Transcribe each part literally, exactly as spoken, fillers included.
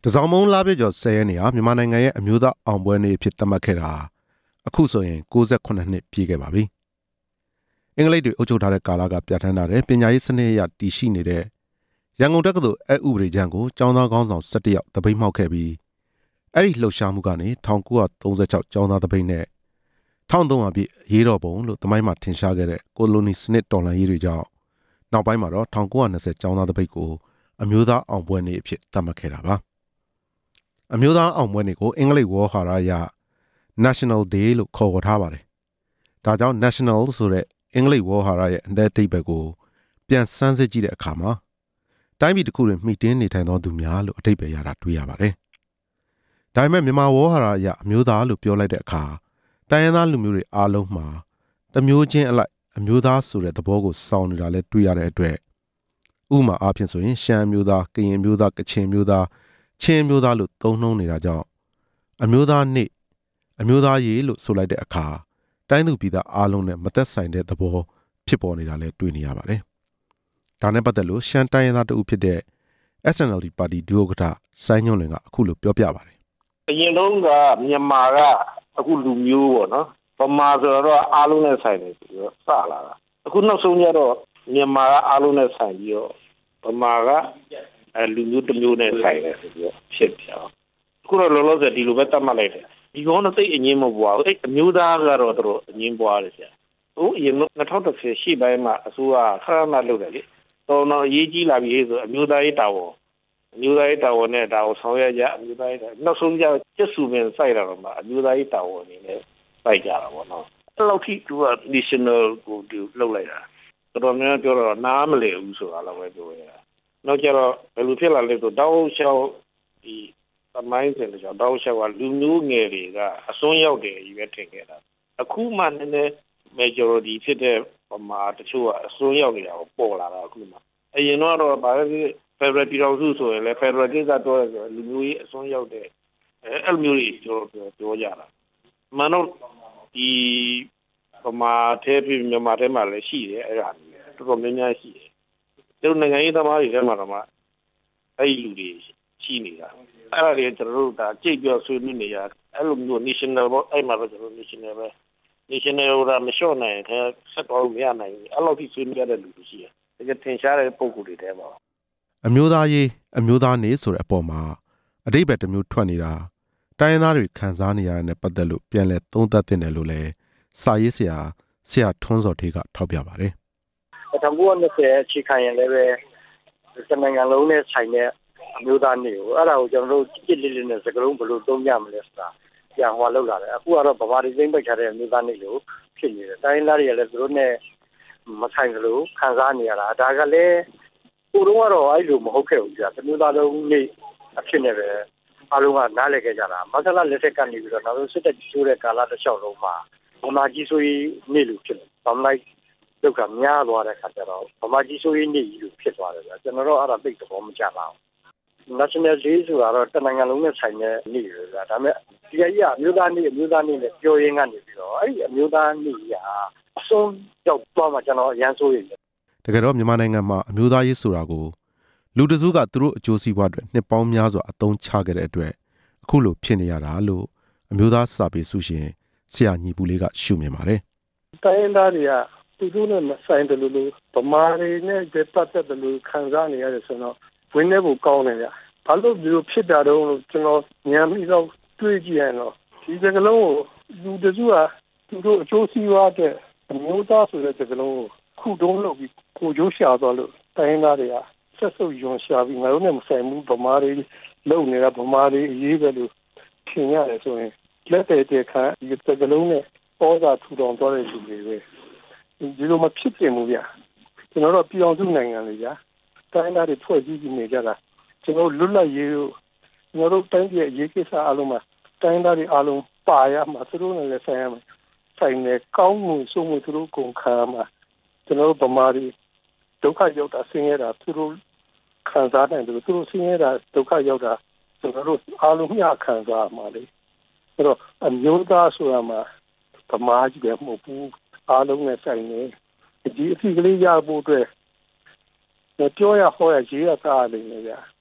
တစောင်းမုံလာပြကျော်ဆယ်ရက်နေဟာမြန်မာနိုင်ငံရဲ့အမျိုးသားအောင်ပွဲနေ့ဖြစ်သတ်မှတ်ခဲ့တာအခုဆိုရင်၉၈နှစ်ပြည့်ခဲ့ပါပြီအင်္ဂလိပ်တွေအုပ်ချုပ်ထားတဲ့ကာလကပြဋ္ဌာန်းထားတဲ့ပညာရေးစနစ်အရတည်ရှိနေတဲ့ရန်ကုန်တက္ကသိုလ်အဥပဒေကျမ်းကိုကျောင်းသားခေါင်းဆောင်၁၁ယောက်တပိတ်မှောက်ခဲ့ပြီးအဲ့ဒီလှုပ်ရှားမှုကနေ၁၉၃၆ကျောင်းသားတပိတ်နဲ့၁၃၀၀ပြည့်အရေးတော်ပုံလို့သမိုင်းမှာထင်ရှားခဲ့တဲ့ကိုလိုနီစနစ်တော်လှန်ရေးတွေကြောင့်နောက်ပိုင်းမှာတော့၁၉၂၀ကျောင်းသားတပိတ်ကိုအမျိုးသားအောင်ပွဲနေ့အဖြစ်သတ်မှတ်ခဲ့တာပါအမျိုးသားအောင်ပွဲနေ့ကိုအင်္ဂလိပ်ဝေါ်ဟာရအရ National Day လို့ခေါ်ဝေါ်ထားပါတယ်။ဒါကြောင့် National ဆိုတဲ့အင်္ဂလိပ်ဝေါ်ဟာရရဲ့အတဲ့အဓိပ္ပာယ်ကိုပြန်စမ်းစစ်ကြည့်တဲ့အခါမှာတိုင်းပြည်တစ်ခုတွင်မှီတင်းနေထိုင်သောသူများလို့အဓိပ္ပာယ်ရတာတွေ့ရပါတယ်။ဒါပေမဲ့မြန်မာဝေါ်ဟာရအရအမျိုးသားလို့ပြောလိုက်တဲ့အခါတိုင်းရင်းသားလူမျိုးတွေအားလုံးမှာတမျိုးချင်းအလိုက်အမျိုးသားဆိုတဲ့သဘောကိုစောင့်နေတာလည်းတွေ့ရတဲ့အတွက်ဥပမာအားဖြင့်ဆိုရင်ရှမ်းမျိုးသား၊ကရင်မျိုးသား၊ကချင်မျိုးသားချင်းမျိုးသားလို့သုံးနှုန်းနေတာကြောင့်အမျိုးသားနေ့အမျိုးသားရေးလို့ဆိုလိုက်တဲ့အခါတိုင်းသူပြည်သားအားလုံးနဲ့မသက်ဆိုင်တဲ့သဘောဖြစ်ပေါ်နေတာလည်းတွေ့နေရပါတယ်။ဒါနဲ့ပတ်သက်လို့ရှမ်းတိုင်းရင်းသားတဦးဖြစ်တဲ့ S N L D ပါတီဒုဥက္ကဋ္ဌစိုင်းညွန့်လွင်ကအခုလိုပြောပြပါတယ်။အရင်တုန်းကမြန်မာကအခုလူမျိုးပေါ့နော်။ဗမာဆိုတော့အားလုံးနဲ့ဆိုင်တယ်ပြီးတော့စလာတာ။အခုနောက်ဆုံးကျတော့မြန်မာကအားလုံးနဲ့ဆိုင်ပြီးတော့ဗမာကအဲလူမျိုးတစ်မျိုးနဲ့ဆိုင်တယ်ဆိုပြီးတော့ဖြစ်ပြအောင်အခုတော့လောလောဆယ်ဒီလိုပဲတတ်မှတ်လိုက်တယ်ဒီကောနဲ့သိအငင်းမပွားဘူးအဲ့အမျိုးသားကတော့တို့အငင်းပွားတယ်ဆရာဟိုအရင်၂၀၁၀ရှေ့ပိုင်းမှာအစိုးရခရမလုပ်တယ်လေတော်တော်အရေးကြီးလာပြီဆိုအမျိုးသားရေးတာဝန်အမျိုးသားရေးတာဝန်နဲ့ဒါကိုဆောင်ရွက်ကြအမျိုးသားရေးနောက်ဆုံးကျကျစုပင်စိုက်တာတော့မှအမျိုးသားရေးတာဝန်အနေနဲ့စိုက်ကြတာပေါ့နော်အဲ့လောက်ထိသူက national ကိုဒီလုပ်လိုက်တာတော်တော်များပြောတော့နားမလည်ဘူးဆိုတာလည်းပဲပြောရတာနောက်ကျတော့ဘယ်လိုဖြစ်လာလဲဆိုတောက်လျှောက်ဒီသမိုင်းစင်တကြောင်တောက်လျှောက်ကလူမျိုးငယ်တွေကအစွန်းရောက်တယ်ကြီးပဲထင်ခဲ့တာအခုမှနည်းနည်း majority ဖြစ်တဲ့ပမာတချို့ကအစွန်းရောက်နေတာကိုပေါ်လာတာအခုမှအရင်တော့ဗာလဲ Federal ပြည်တော်စုဆိုရင်လည်း Federal ကိစ္စတော့ဆိုလူမျိုးကြီးအစွန်းရောက်တဲ့အဲအဲ့လိုမျိုးတွေပြောပြောကြတာမှန်တော့ဒီပမာသေးပြီးမြန်မာထဲမှာလည်းရှိတယ်အဲ့ဒါတော်တော်များများရှိတယ်ကျတော့နိုင်ငံရေးသမားတွေထဲမှာတော့မှအဲ့ဒီလူတွေရှိနေတာအဲ့ဒါတွေကျွန်တော်တို့ကကြိတ်ပြောဆွေးနွေးနေရအဲ့လိုမျိုး national ပေါ့အဲ့မှာတော့ကျွန်တော် national ပဲ national ကမလျှော့နိုင်ခဲဆက်တော့မရနိုင်ဘူးအဲ့လိုထိဆွေးနွေးရတဲ့လူတွေရှိတယ်တကယ်ထင်ရှားတဲ့ပုံကိုယ်တွေထဲမှာအမျိုးသားရေးအမျိုးသားနေဆိုတဲ့အပေါ်မှာအဓိပ္ပာယ်တစ်မျိုးထွက်နေတာတိုင်းရင်းသားတွေခံစားနေရတဲ့ပတ်သက်လို့ပြန်လဲသုံးသပ်တင်တယ်လို့လဲစာရေးဆရာဆရာထွန်းစောထေးကထောက်ပြပါတယ်၁၉၂၀အခြေခံရင်လည်းပဲဒီနိုင်ငံလုံးနဲ့ဆိုင်တဲ့အမျိုးသားနေ့ကိုအဲ့ဒါကိုကျွန်တော်တို့ကြစ်လေးလေးနဲ့စကလုံးဘယ်လိုသုံးကြမလဲဆိုတာပြန်ဟောလောက်လာတယ်အခုကတော့ဗမာပြည်သိမ့်ပိတ်ထားတဲ့အမျိုးသားနေ့လို့ဖြစ်နေတယ်တိုင်းရင်းသားတွေကလည်းသူတို့နဲ့မဆိုင်လို့ခံစားနေရတာဒါကလည်းကိုတော့ကတော့အဲ့လိုမဟုတ်ခဲ့ဘူးကြာတမျိုးသားလုံးနေ့အဖြစ်နဲ့ပဲအားလုံးကနားလည်ခဲ့ကြတာမဆလာလက်ဆက်ကနေပြီးတော့နောက်ဆုံးစစ်တပ်ကျိုးတဲ့ကာလတစ်လျှောက်လုံးမှာဗမာကြီးဆိုရင်နေ့လို့ဖြစ်တယ်ဗမာလိုက်ဒုက္ခများသွားတဲ့ခါကျတော့ဗမာကြီးဆိုရင်နေ့ကြီးလို့ဖြစ်သွားတယ်ဗျာကျွန်တော်တို့အဲ့ဒါသိတဲ့ဘောမကြပါဘူး National Day ဆိုတာတော့တနိုင်ငံလုံးနဲ့ဆိုင်တဲ့နေ့ပဲဗျာဒါပေမဲ့ဒီအကြီးအမျိုးသားနေ့အမျိုးသားနေ့နဲ့ပြောရင်းကနေပြီးတော့အဲ့ဒီအမျိုးသားနေ့ကအဆုံးရောက်သွားမှကျွန်တော်အရန်ဆိုရင်တကယ်တော့မြန်မာနိုင်ငံမှာအမျိုးသားရေးဆိုတာကိုလူတစုကသူတို့အကျိုးစီးပွားအတွက်နှစ်ပေါင်းများစွာအသုံးချခဲ့တဲ့အတွက်အခုလိုဖြစ်နေရတာလို့အမျိုးသားစာပေဆုရှင်ဆရာညီပူလေးကရှုမြင်ပါတယ်တိုင်းရင်းသားတွေကသူတို့နဲ့မဆိုင်တယ်လို့ဗမာတွေနဲ့ပတ်သက်တယ်လို့ခံစားနေရတယ်ဆိုတော့ဝင်းနေဖို့ကောင်းတယ်ဗျ။ဘာလို့ဒီလိုဖြစ်တာတော့ကျွန်တော်ညံပြီးတော့တွေးကြည့်ရင်တော့ဒီစကလုံးကိုလူတစုကသူတို့အကျိုးစီးပွားတဲ့အမျိုးသားဆိုတဲ့စကလုံးကိုခုတုံးလုပ်ပြီးကိုကျိုးရှာသွားလို့တိုင်းရင်းသားတွေကဆက်စုပ်ယွန်ရှာပြီးငါတို့နဲ့မဆိုင်ဘူးဗမာတွေလုံနေတာဗမာတွေအရေးပဲလို့ထင်ရတယ်ဆိုရင်လက်တဲ့တဲ့ခါဒီစကလုံးနဲ့ပေါ်တာထူထောင်သွားတဲ့လူတွေပဲဒီလိုမဖြစ်တင်ဘူးဗျာကျွန်တော်တို့ပြည်အောင်စုနိုင်ငံတွေဗျာတိုင်းသားတွေဖွဲ့စည်းပြီးနေကြတာကျွန်တော်လွတ်လပ်ရေးတို့ကျွန်တော်တို့တိုင်းပြည်အရေးကိစ္စအလုံးမှာတိုင်းသားတွေအလုံးပါရမှာသူတို့နဲ့လည်းဆိုင်ရမှာဆိုင်နေကောင်းမှုစိုးမှုသူတို့ကုန်ခါမှာကျွန်တော်တို့ဗမာတွေဒုက္ခရောက်တာဆင်းရဲတာသူတို့ခံစားနိုင်တယ်သူတို့ဆင်းရဲတာဒုက္ခရောက်တာကျွန်တော်တို့အလုံးမျှခံစားမှာလေအဲ့တော့အမျိုးသားဆိုတာမှာဗမာကြီးပဲမဟုတ်ဘူးအားလုံးနဲ့ဆိုင်နေဒီအဖြစ်ကလေးရဖို့အတွက်ပြောရဟောရရေးရသားနေလေဗျာ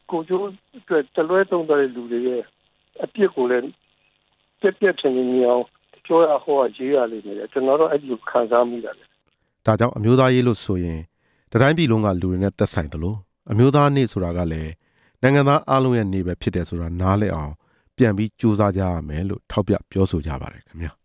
ကိုကျိုးအတွက်တလွဲသုံးတဲ့လူတွေရဲ့အပြစ်ကိုလည်းပြက်ပြက်ထင်မြင်အောင်ပြောရဟောရေးရလိမ့်မယ်ကျွန်တော်တို့အဲ့လိုခံစားမိတာလေဒါကြောင့်အမျိုးသားရေးလို့ဆိုရင်တတိုင်းပြည်လုံးကလူတွေနဲ့သက်ဆိုင်တယ်လို့အမျိုးသားနေ့ဆိုတာကလည်းနိုင်ငံသားအားလုံးရဲ့နေ့ပဲဖြစ်တယ်ဆိုတာနားလည်အောင်ပြန်ပြီးကြိုးစားကြရမယ်လို့ထောက်ပြပြောဆိုကြပါတယ်ခင်ဗျာ